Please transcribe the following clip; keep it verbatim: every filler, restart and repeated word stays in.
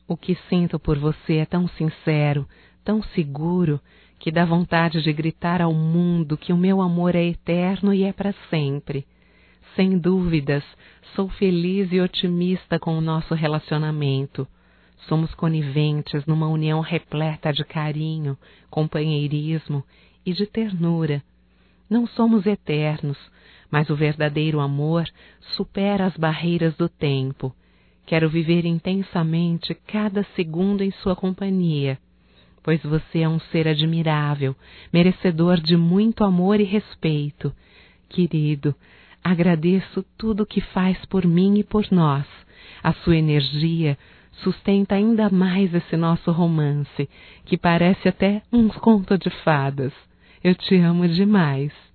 O que sinto por você é tão sincero, tão seguro, que dá vontade de gritar ao mundo que o meu amor é eterno e é para sempre. Sem dúvidas, sou feliz e otimista com o nosso relacionamento. Somos coniventes numa união repleta de carinho, companheirismo e de ternura. Não somos eternos, mas o verdadeiro amor supera as barreiras do tempo. Quero viver intensamente cada segundo em sua companhia, pois você é um ser admirável, merecedor de muito amor e respeito. Querido, agradeço tudo o que faz por mim e por nós. A sua energia sustenta ainda mais esse nosso romance, que parece até um conto de fadas. Eu te amo demais.